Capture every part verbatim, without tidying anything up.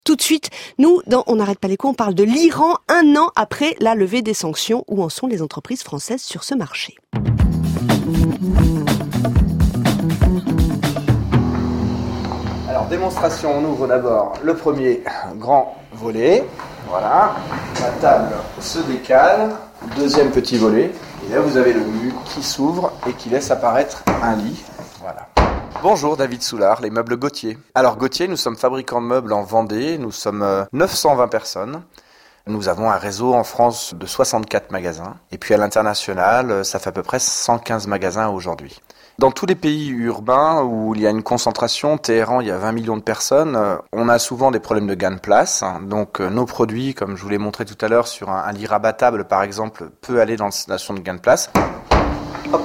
Tout de suite, nous, dans On n'arrête pas les coups, on parle de l'Iran un an après la levée des sanctions. Où en sont les entreprises françaises sur ce marché ? Alors, démonstration, on ouvre d'abord le premier grand volet. Voilà, la table se décale. Deuxième petit volet. Et là, vous avez le mur qui s'ouvre et qui laisse apparaître un lit. Voilà. Bonjour David Soulard, les meubles Gauthier. Alors Gauthier, nous sommes fabricants de meubles en Vendée, nous sommes neuf cent vingt personnes. Nous avons un réseau en France de soixante-quatre magasins. Et puis à l'international, ça fait à peu près cent quinze magasins aujourd'hui. Dans tous les pays urbains où il y a une concentration, Téhéran, il y a vingt millions de personnes, on a souvent des problèmes de gain de place. Donc nos produits, comme je vous l'ai montré tout à l'heure, sur un, un lit rabattable par exemple, peut aller dans la situation de gain de place. Hop.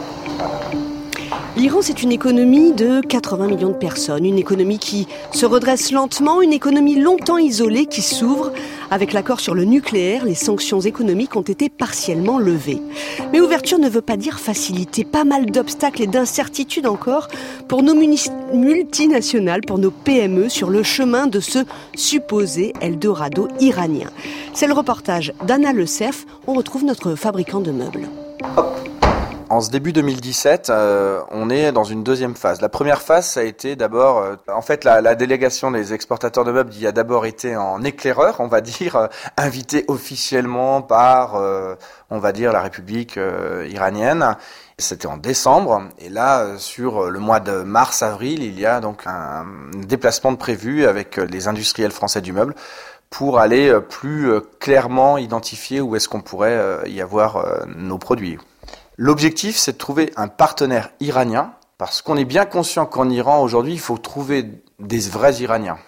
L'Iran, c'est une économie de quatre-vingts millions de personnes, une économie qui se redresse lentement, une économie longtemps isolée qui s'ouvre. Avec l'accord sur le nucléaire, les sanctions économiques ont été partiellement levées. Mais ouverture ne veut pas dire facilité. Pas mal d'obstacles et d'incertitudes encore pour nos multinationales, pour nos P M E sur le chemin de ce supposé Eldorado iranien. C'est le reportage d'Anna Le Cerf. On retrouve notre fabricant de meubles. Hop. En ce début deux mille dix-sept, euh, on est dans une deuxième phase. La première phase, ça a été d'abord, euh, en fait, la, la délégation des exportateurs de meubles y a d'abord été en éclaireur, on va dire, euh, invité officiellement par, euh, on va dire, la République euh, iranienne. C'était en décembre, et là, euh, sur le mois de mars-avril, il y a donc un déplacement de prévu avec les industriels français du meuble pour aller euh, plus euh, clairement identifier où est-ce qu'on pourrait euh, y avoir euh, nos produits. L'objectif, c'est de trouver un partenaire iranien, parce qu'on est bien conscient qu'en Iran, aujourd'hui, il faut trouver des vrais Iraniens.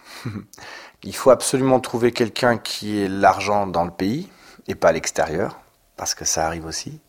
Il faut absolument trouver quelqu'un qui ait l'argent dans le pays, et pas à l'extérieur, parce que ça arrive aussi,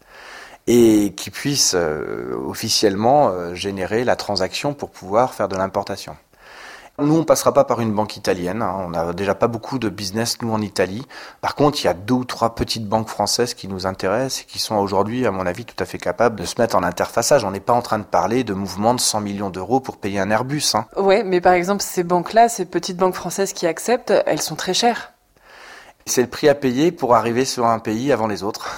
et qui puisse euh, officiellement euh, générer la transaction pour pouvoir faire de l'importation. Nous, on ne passera pas par une banque italienne. Hein. On n'a déjà pas beaucoup de business, nous, en Italie. Par contre, il y a deux ou trois petites banques françaises qui nous intéressent et qui sont aujourd'hui, à mon avis, tout à fait capables de se mettre en interfaçage. On n'est pas en train de parler de mouvements de cent millions d'euros pour payer un Airbus. Hein. Ouais, mais par exemple, ces banques-là, ces petites banques françaises qui acceptent, elles sont très chères. C'est le prix à payer pour arriver sur un pays avant les autres.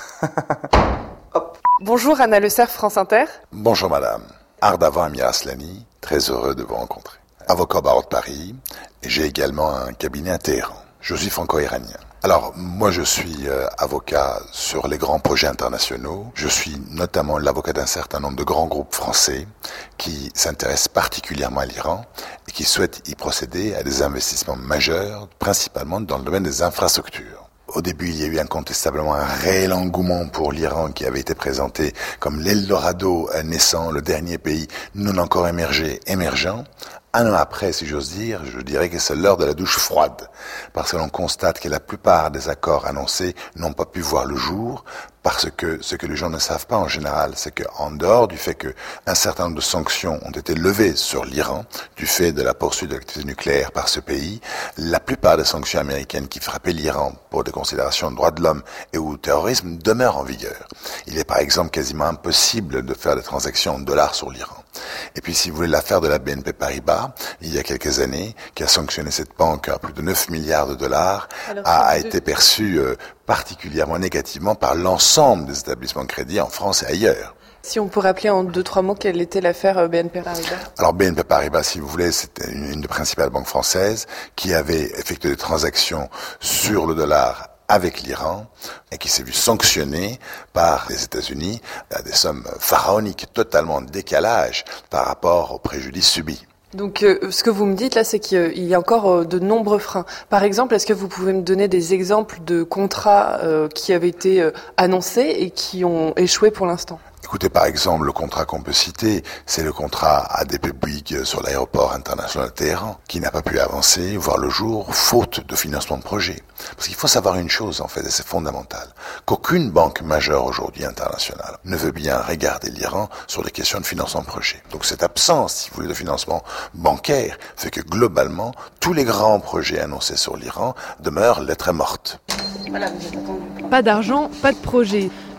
Hop. Bonjour, Anna Le Cerf, France Inter. Bonjour madame. Ardavan Amir Aslani, très heureux de vous rencontrer. Avocat au barreau de Paris, et j'ai également un cabinet à Téhéran. Je suis franco-iranien. Alors, moi je suis euh, avocat sur les grands projets internationaux. Je suis notamment l'avocat d'un certain nombre de grands groupes français qui s'intéressent particulièrement à l'Iran et qui souhaitent y procéder à des investissements majeurs, principalement dans le domaine des infrastructures. Au début, il y a eu incontestablement un réel engouement pour l'Iran qui avait été présenté comme l'Eldorado naissant, le dernier pays non encore émergé, émergent. Un an après, si j'ose dire, je dirais que c'est l'heure de la douche froide, parce que l'on constate que la plupart des accords annoncés n'ont pas pu voir le jour, parce que ce que les gens ne savent pas en général, c'est qu'en dehors du fait qu'un certain nombre de sanctions ont été levées sur l'Iran, du fait de la poursuite de l'activité nucléaire par ce pays, la plupart des sanctions américaines qui frappaient l'Iran pour des considérations de droits de l'homme et ou terrorisme demeurent en vigueur. Il est par exemple quasiment impossible de faire des transactions en dollars sur l'Iran. Et puis si vous voulez l'affaire de la B N P Paribas, il y a quelques années, qui a sanctionné cette banque à plus de neuf milliards de dollars, Alors, a, a été perçue euh, particulièrement négativement par l'ensemble des établissements de crédit en France et ailleurs. Si on peut rappeler en deux, trois mots quelle était l'affaire B N P Paribas. Alors B N P Paribas, si vous voulez, c'était une, une des principales banques françaises qui avait effectué des transactions sur le dollar avec l'Iran et qui s'est vu sanctionné par les États-Unis à des sommes pharaoniques, totalement en décalage par rapport aux préjudices subis. Donc euh, ce que vous me dites là, c'est qu'il y a encore euh, de nombreux freins. Par exemple, est-ce que vous pouvez me donner des exemples de contrats euh, qui avaient été euh, annoncés et qui ont échoué pour l'instant ? Écoutez, par exemple, le contrat qu'on peut citer, c'est le contrat A D P Bouygues sur l'aéroport international de Téhéran, qui n'a pas pu avancer, voir le jour, faute de financement de projet. Parce qu'il faut savoir une chose, en fait, et c'est fondamental, qu'aucune banque majeure aujourd'hui internationale ne veut bien regarder l'Iran sur des questions de financement de projet. Donc cette absence, si vous voulez, de financement bancaire fait que globalement, tous les grands projets annoncés sur l'Iran demeurent lettres mortes. Voilà, vous êtes attendu. Pas d'argent, pas de projet.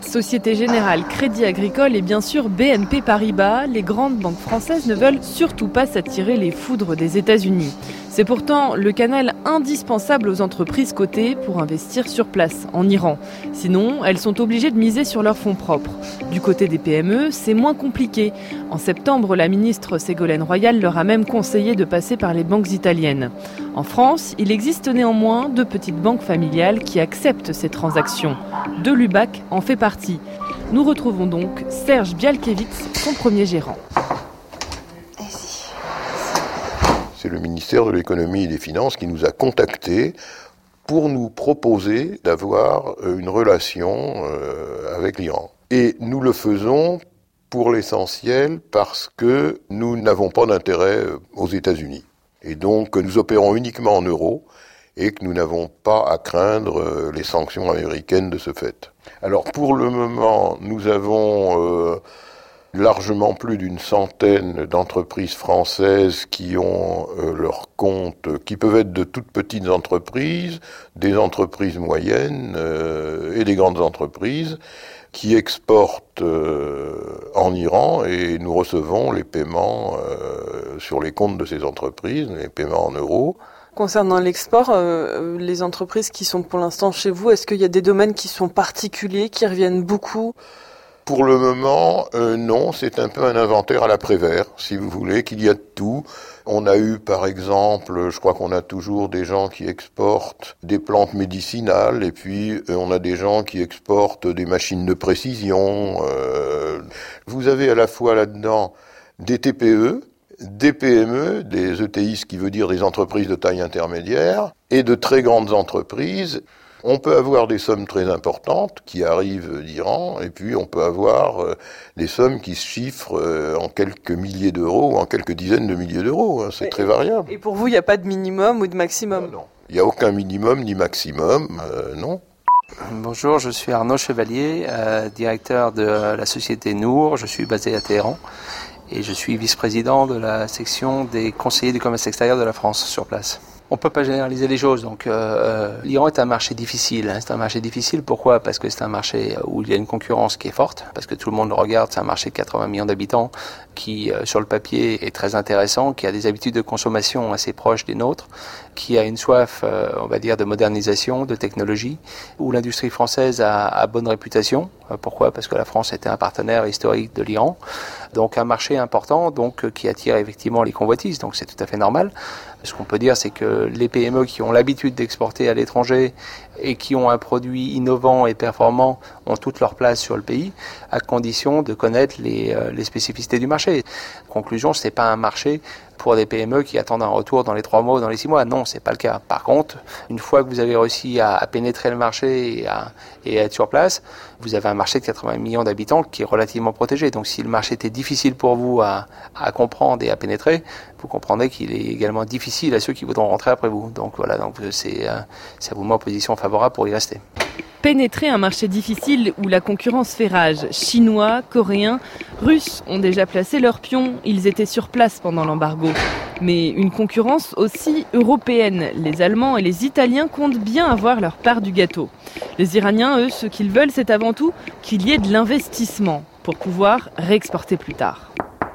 Société Générale, Crédit Agricole et bien sûr B N P Paribas, les grandes banques françaises ne veulent surtout pas s'attirer les foudres des États-Unis. C'est pourtant le canal indispensable aux entreprises cotées pour investir sur place, en Iran. Sinon, elles sont obligées de miser sur leurs fonds propres. Du côté des P M E, c'est moins compliqué. En septembre, la ministre Ségolène Royal leur a même conseillé de passer par les banques italiennes. En France, il existe néanmoins deux petites banques familiales qui acceptent ces transactions. De Lubac en fait partie. Nous retrouvons donc Serge Bialkiewicz, son premier gérant. C'est le ministère de l'économie et des finances qui nous a contactés pour nous proposer d'avoir une relation avec l'Iran. Et nous le faisons pour l'essentiel parce que nous n'avons pas d'intérêt aux États-Unis. Et donc nous opérons uniquement en euros et que nous n'avons pas à craindre les sanctions américaines de ce fait. Alors pour le moment, nous avons... Euh, largement plus d'une centaine d'entreprises françaises qui ont euh, leurs comptes, qui peuvent être de toutes petites entreprises, des entreprises moyennes euh, et des grandes entreprises qui exportent euh, en Iran et nous recevons les paiements euh, sur les comptes de ces entreprises, les paiements en euros. Concernant l'export, euh, les entreprises qui sont pour l'instant chez vous, est-ce qu'il y a des domaines qui sont particuliers, qui reviennent beaucoup ? Pour le moment, euh, non, c'est un peu un inventaire à la Prévert, si vous voulez, qu'il y a de tout. On a eu, par exemple, je crois qu'on a toujours des gens qui exportent des plantes médicinales, et puis euh, on a des gens qui exportent des machines de précision. Euh, vous avez à la fois là-dedans des T P E, des P M E, des E T I, ce qui veut dire des entreprises de taille intermédiaire, et de très grandes entreprises. On peut avoir des sommes très importantes qui arrivent d'Iran, et puis on peut avoir euh, des sommes qui se chiffrent euh, en quelques milliers d'euros ou en quelques dizaines de milliers d'euros. Hein, c'est et, très variable. Et pour vous, il n'y a pas de minimum ou de maximum ? Non, non. Il n'y a aucun minimum ni maximum, euh, non. Bonjour, je suis Arnaud Chevalier, euh, directeur de la société Nour. Je suis basé à Téhéran et je suis vice-président de la section des conseillers du commerce extérieur de la France sur place. On ne peut pas généraliser les choses. Donc, euh, l'Iran est un marché difficile. Hein. C'est un marché difficile. Pourquoi ? Parce que c'est un marché où il y a une concurrence qui est forte. Parce que tout le monde le regarde. C'est un marché de quatre-vingts millions d'habitants qui, euh, sur le papier, est très intéressant, qui a des habitudes de consommation assez proches des nôtres, qui a une soif, euh, on va dire, de modernisation, de technologie, où l'industrie française a, a bonne réputation. Euh, pourquoi ? Parce que la France était un partenaire historique de l'Iran. Donc, un marché important, donc, euh, qui attire effectivement les convoitises. Donc, c'est tout à fait normal. Ce qu'on peut dire, c'est que les P M E qui ont l'habitude d'exporter à l'étranger et qui ont un produit innovant et performant ont toute leur place sur le pays, à condition de connaître les, euh, les spécificités du marché. Conclusion, c'est pas un marché pour des P M E qui attendent un retour dans les trois mois ou dans les six mois. Non, c'est pas le cas. Par contre, une fois que vous avez réussi à, à pénétrer le marché et à, et à être sur place, vous avez un marché de quatre-vingts millions d'habitants qui est relativement protégé. Donc si le marché était difficile pour vous à, à comprendre et à pénétrer, vous comprendrez qu'il est également difficile à ceux qui voudront rentrer après vous. Donc voilà, donc c'est, euh, ça vous met en position favorable pour y rester. Pénétrer un marché difficile où la concurrence fait rage. Chinois, Coréens, Russes ont déjà placé leurs pions. Ils étaient sur place pendant l'embargo. Mais une concurrence aussi européenne. Les Allemands et les Italiens comptent bien avoir leur part du gâteau. Les Iraniens, eux, ce qu'ils veulent, c'est avant tout qu'il y ait de l'investissement pour pouvoir réexporter plus tard.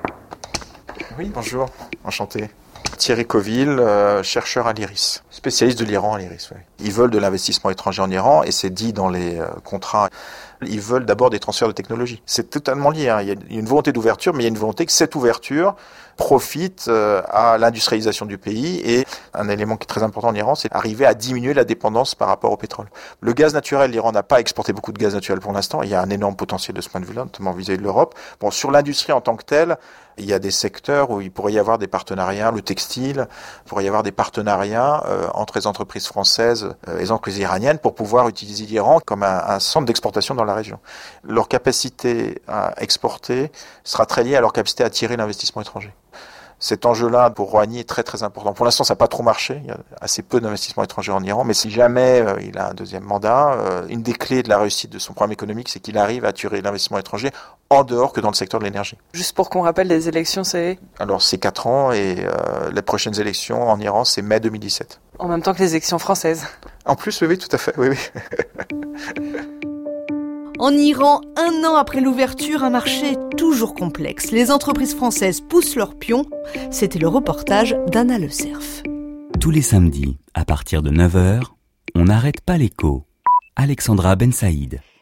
Oui, bonjour, enchanté. Thierry Coville, euh, chercheur à l'I R I S, spécialiste de l'Iran à l'I R I S. Oui. Ils veulent de l'investissement étranger en Iran et c'est dit dans les euh, contrats. Ils veulent d'abord des transferts de technologie. C'est totalement lié. Hein. Il y a une volonté d'ouverture, mais il y a une volonté que cette ouverture profite euh, à l'industrialisation du pays. Et un élément qui est très important en Iran, c'est arriver à diminuer la dépendance par rapport au pétrole. Le gaz naturel, l'Iran n'a pas exporté beaucoup de gaz naturel pour l'instant. Il y a un énorme potentiel de ce point de vue-là, notamment vis-à-vis de l'Europe. Bon, sur l'industrie en tant que telle, il y a des secteurs où il pourrait y avoir des partenariats, le textile, il pourrait y avoir des partenariats euh, entre les entreprises françaises euh, et les entreprises iraniennes pour pouvoir utiliser l'Iran comme un, un centre d'exportation dans la région. Leur capacité à exporter sera très liée à leur capacité à attirer l'investissement étranger. Cet enjeu-là, pour Rouhani, est très très important. Pour l'instant, ça n'a pas trop marché. Il y a assez peu d'investissements étrangers en Iran. Mais si jamais euh, il a un deuxième mandat, euh, une des clés de la réussite de son programme économique, c'est qu'il arrive à attirer l'investissement étranger en dehors que dans le secteur de l'énergie. Juste pour qu'on rappelle, les élections, c'est... Alors, c'est quatre ans et euh, les prochaines élections en Iran, c'est mai deux mille dix-sept. En même temps que les élections françaises. En plus, oui, oui, tout à fait, oui, oui. En Iran, un an après l'ouverture, un marché toujours complexe. Les entreprises françaises poussent leurs pions. C'était le reportage d'Anna Le Cerf. Tous les samedis, à partir de neuf heures, on n'arrête pas l'écho. Alexandra Ben Saïd.